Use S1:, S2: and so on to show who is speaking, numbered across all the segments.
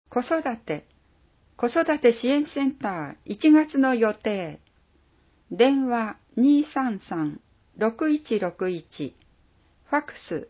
S1: 子育て支援センター1月の予定。電話233-6161、ファックス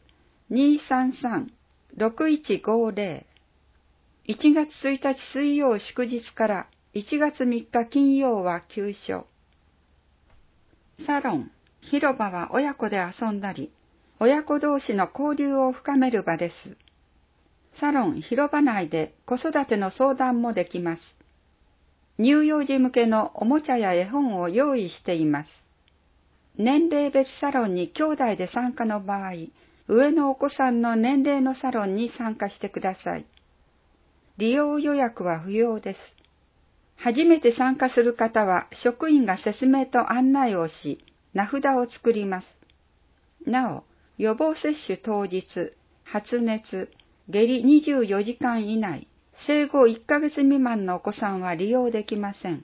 S1: 233-6150。1月1日水曜祝日から1月3日金曜は休所。サロン、広場は親子で遊んだり、親子同士の交流を深める場です。サロン、広場内で子育ての相談もできます。乳幼児向けのおもちゃや絵本を用意しています。年齢別サロンに兄弟で参加の場合、上のお子さんの年齢のサロンに参加してください。利用予約は不要です。初めて参加する方は職員が説明と案内をし、名札を作ります。なお、予防接種当日、発熱、下痢24時間以内、生後1ヶ月未満のお子さんは利用できません。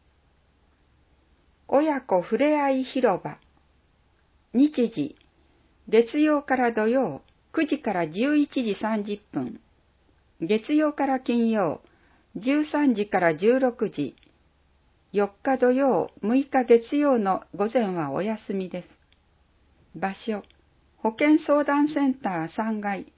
S1: 親子ふれあい広場。日時、月曜から土曜、9時から11時30分。月曜から金曜、13時から16時。4日土曜、6日月曜の午前はお休みです。場所、保健相談センター3階。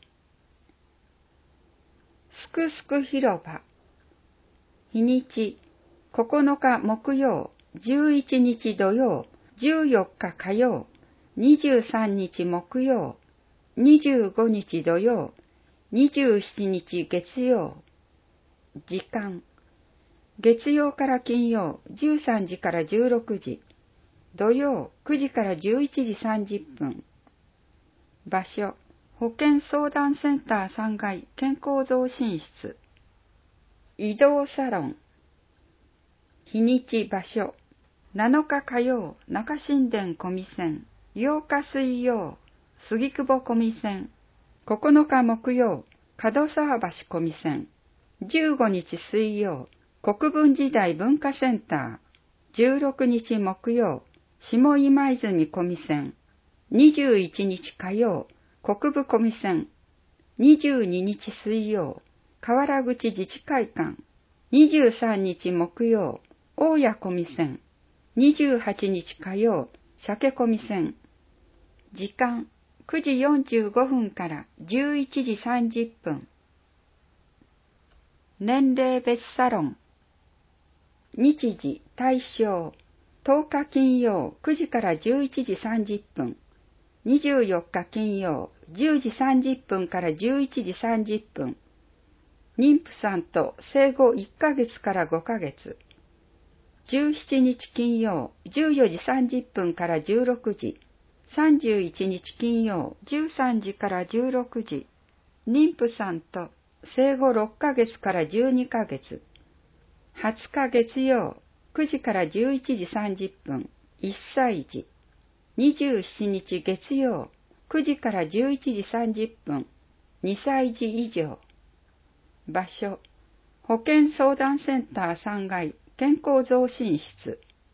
S1: すくすく広場。日にち、9日木曜、11日土曜、14日火曜、23日木曜、25日土曜、27日月曜。時間、月曜から金曜13時から16時、土曜9時から11時30分。場所、保健相談センター3階健康増進室。移動サロン。日にち場所、7日火曜中新田小見線、8日水曜杉久保小見線、9日木曜門沢橋小見線、15日水曜国分時代文化センター、16日木曜下今泉小見線、21日火曜国分小見線、22日水曜河原口自治会館、23日木曜大谷小見線、28日火曜鮭小見線。時間9時45分から11時30分。年齢別サロン。日時対象、10日金曜9時から11時30分、24日金曜10時30分から11時30分。妊婦さんと生後1ヶ月から5ヶ月。17日金曜14時30分から16時、31日金曜13時から16時。妊婦さんと生後6ヶ月から12ヶ月。20日月曜9時から11時30分、1歳児。27日月曜9時から11時30分、2歳児以上。場所、保健相談センター3階健康増進室。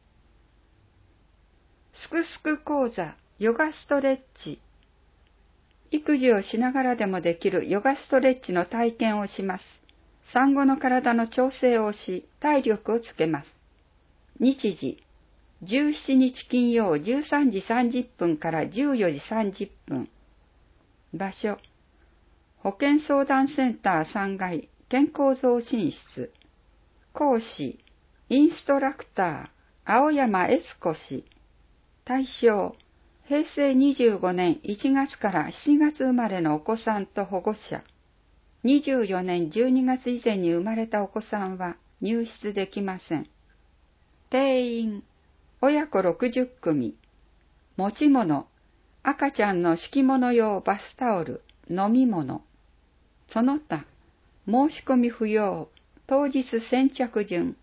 S1: すくすく講座ヨガストレッチ。育児をしながらでもできるヨガストレッチの体験をします。産後の体の調整をし、体力をつけます。日時、17日金曜13時30分から14時30分。場所、保健相談センター3階健康増進室。講師、インストラクター、青山悦子氏。対象、平成25年1月から7月生まれのお子さんと保護者。24年12月以前に生まれたお子さんは入室できません。定員、親子60組。持ち物、赤ちゃんの敷物用バスタオル、飲み物。その他、申し込み不要、当日先着順。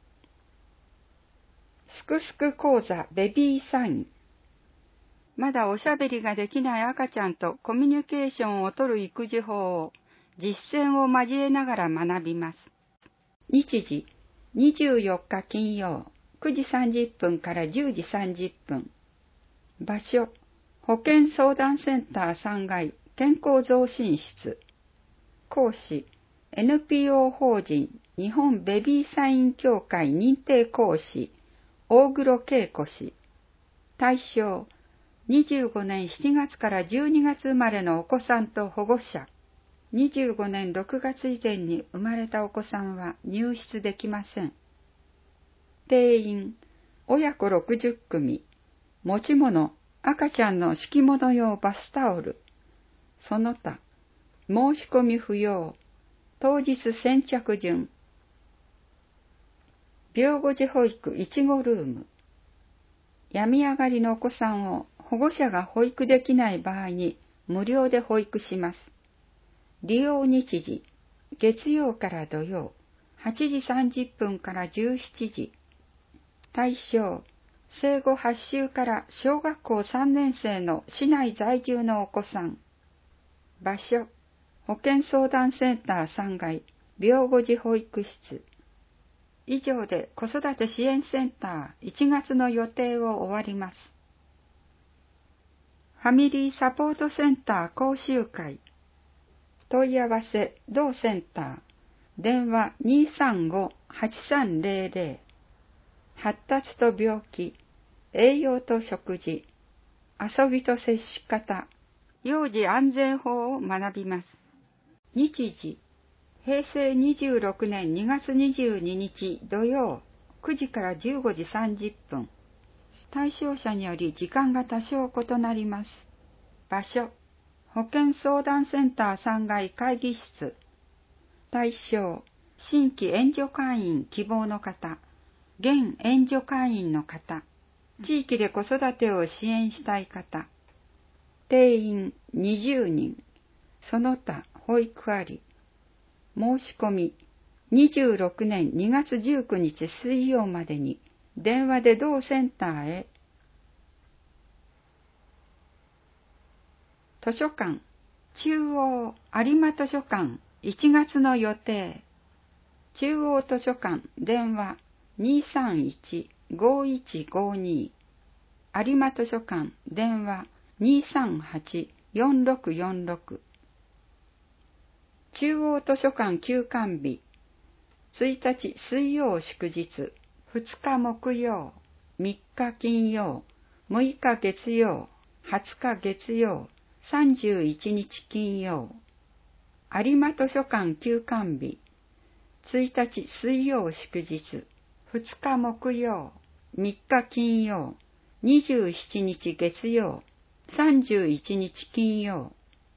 S1: すくすく講座ベビーサイン。まだおしゃべりができない赤ちゃんとコミュニケーションをとる育児法を実践を交えながら学びます。日時、24日金曜9時30分から10時30分。場所、保健相談センター3階健康増進室。講師、 NPO 法人日本ベビーサイン協会認定講師大黒恵子氏。対象25年7月から12月生まれのお子さんと保護者。25年6月以前に生まれたお子さんは入室できません。定員親子60組。持ち物赤ちゃんの敷物用バスタオル。その他申し込み不要。当日先着順。病後児保育1号ルーム。病み上がりのお子さんを保護者が保育できない場合に無料で保育します。利用日時、月曜から土曜、8時30分から17時。対象、生後8週から小学校3年生の市内在住のお子さん。場所、保健相談センター3階、病後児保育室。以上で子育て支援センター1月の予定を終わります。ファミリーサポートセンター講習会。問い合わせ同センター。電話235-8300。発達と病気、栄養と食事、遊びと接し方、幼児安全法を学びます。日時、平成26年2月22日土曜9時から15時30分。対象者により時間が多少異なります。場所、保健相談センター3階会議室。対象、新規援助会員希望の方、現援助会員の方、地域で子育てを支援したい方。定員20人、その他保育あり。申し込み、26年2月19日水曜までに、電話で同センターへ。図書館、中央有馬図書館1月の予定。中央図書館電話231-5152。有馬図書館電話238-4646。中央図書館休館日、1日水曜祝日、2日木曜、3日金曜、6日月曜、20日月曜、31日金曜。有馬図書館休館日、1日水曜祝日、2日木曜、3日金曜、27日月曜、31日金曜。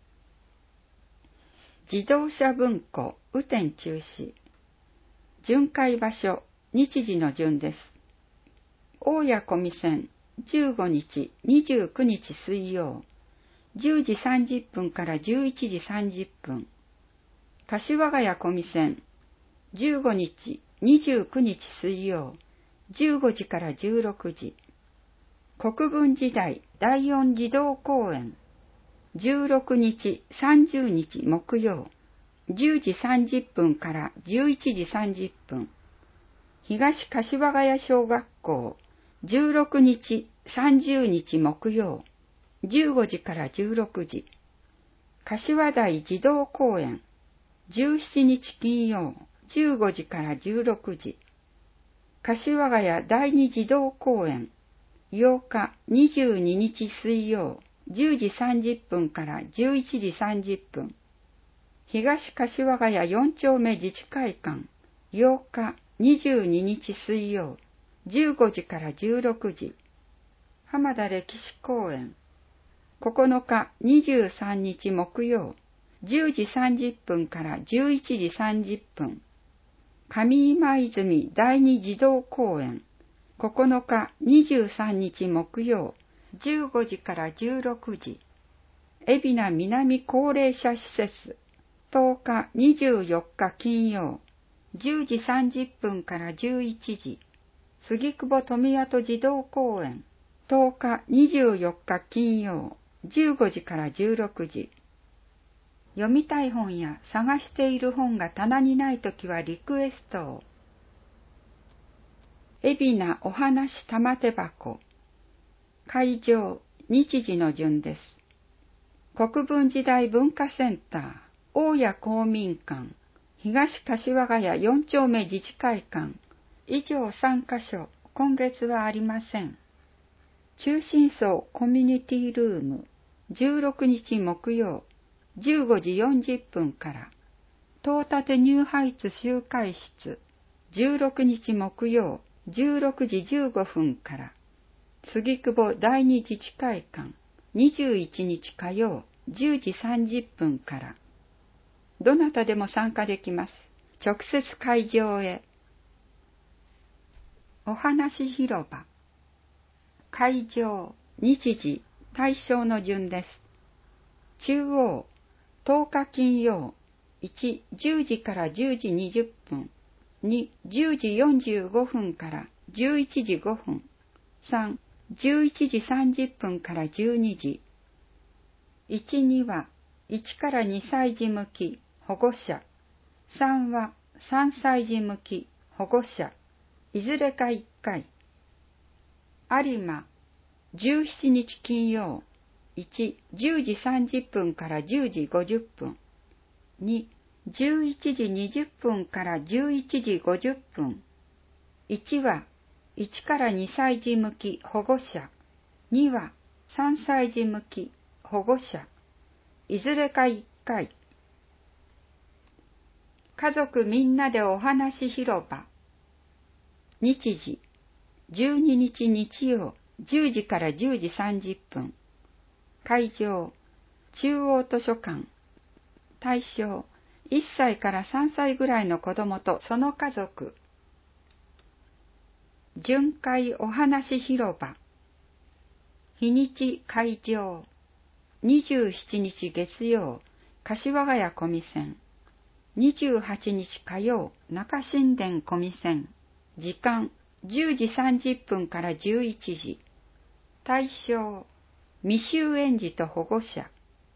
S1: 自動車文庫雨天中止。巡回場所、日時の順です。大谷小見線15日、29日水曜、10時30分から11時30分。柏ヶ谷小見線15日、29日水曜、15時から16時。国分時代第4児童公園16日、30日木曜、10時30分から11時30分。東柏ヶ谷小学校、16日、30日木曜、15時から16時。柏台児童公園、17日金曜、15時から16時。柏ヶ谷第二児童公園、8日、22日水曜、10時30分から11時30分。東柏ヶ谷4丁目自治会館、8日、22日水曜、15時から16時。浜田歴史公園、9日、23日木曜、10時30分から11時30分。上今泉第二児童公園、9日、23日木曜、15時から16時。海老名南高齢者施設、10日、24日金曜、10時30分から11時。杉久保富跡児童公園、10日、24日金曜、15時から16時。読みたい本や探している本が棚にないときはリクエストを。海老名お話玉手箱。会場、日時の順です。国分時代文化センター、大谷公民館、 東柏ヶ谷4丁目自治会館。以上3カ所、今月はありません。中心層コミュニティルーム、16日木曜、15時40分から。東立ニューハイツ集会室、16日木曜、16時15分から。杉久保第二自治会館、21日火曜、10時30分から。どなたでも参加できます。直接会場へ。お話広場。会場、日時、対象の順です。中央、10日金曜、1、10時から10時20分。2、10時45分から11時5分。3、11時30分から12時。1、2は、1から2歳児向き、保護者。3は、3歳児向き、保護者。いずれか1回。有馬、17日金曜。1、10時30分から10時50分。2、11時20分から11時50分。1は、1から2歳児向き保護者。2は、3歳児向き保護者。いずれか1回。家族みんなでお話広場。日時、12日日曜、10時から10時30分。会場、中央図書館。対象、1歳から3歳ぐらいの子供とその家族。巡回お話広場。日にち会場。27日月曜、柏ヶ谷小見線。28日火曜、中新田小見線。時間、10時30分から11時。対象、未就園児と保護者。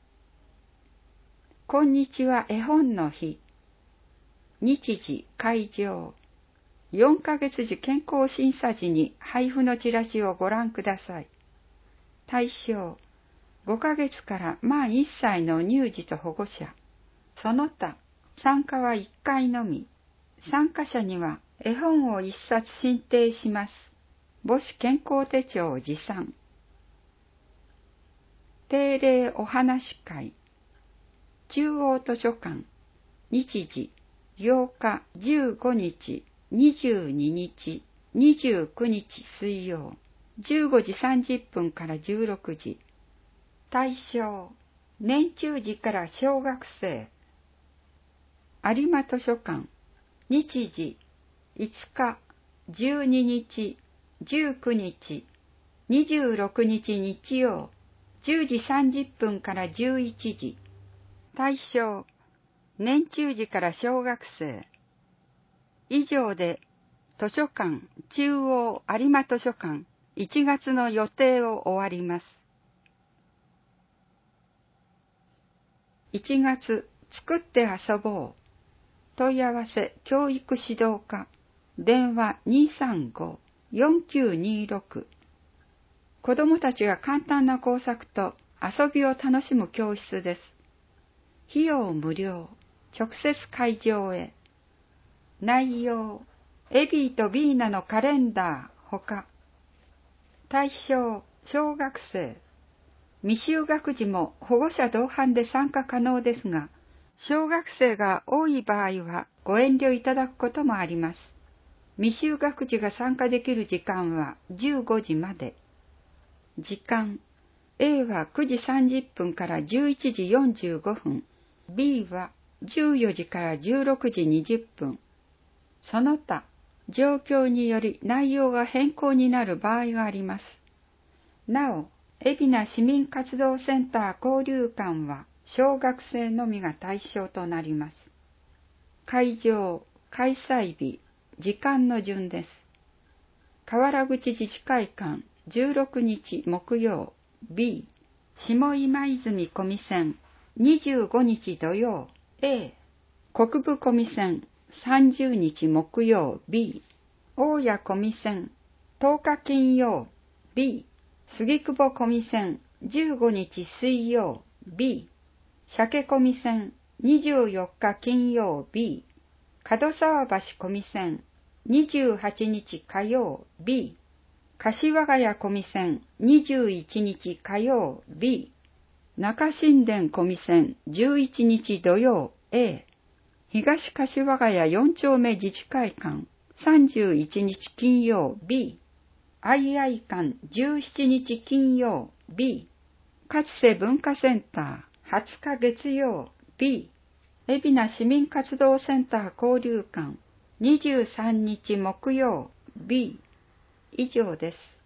S1: こんにちは絵本の日。日時、会場。4ヶ月時健康審査時に配布のチラシをご覧ください。対象、5ヶ月から満1歳の乳児と保護者。その他、参加は1回のみ。参加者には絵本を1冊進呈します。母子健康手帳を持参。定例お話会。中央図書館。日時、8日、15日、22日、29日水曜。15時30分から16時。対象、年中児から小学生。有馬図書館。日時、5日、12日、19日、26日日曜。10時30分から11時。対象、年中児から小学生。以上で、図書館中央有馬図書館1月の予定を終わります。1月、作って遊ぼう。問い合わせ教育指導課。電話 235-4926。子どもたちが簡単な工作と遊びを楽しむ教室です。費用無料。直接会場へ。内容、エビーとビーナのカレンダーほか。対象、小学生。未就学児も保護者同伴で参加可能ですが、小学生が多い場合はご遠慮いただくこともあります。未就学児が参加できる時間は15時まで。時間、A は9時30分から11時45分、B は14時から16時20分。その他、状況により内容が変更になる場合があります。なお、海老名市民活動センター交流館は小学生のみが対象となります。会場、開催日、時間の順です。河原口自治会館16日木曜 B、下今泉小見線25日土曜 A、国分小見線30日木曜 B、大谷小見線10日金曜 B、杉久保小見線15日水曜 B、鮭小見線24日金曜 B、 門沢橋小見線28日火曜 B、柏ヶ谷小見線21日火曜 B、中新田小見線11日土曜 A、東柏ヶ谷4丁目自治会館31日金曜 B、相合館17日金曜 B、勝瀬文化センター20日月曜 B、海老名市民活動センター交流館23日木曜 B、以上です。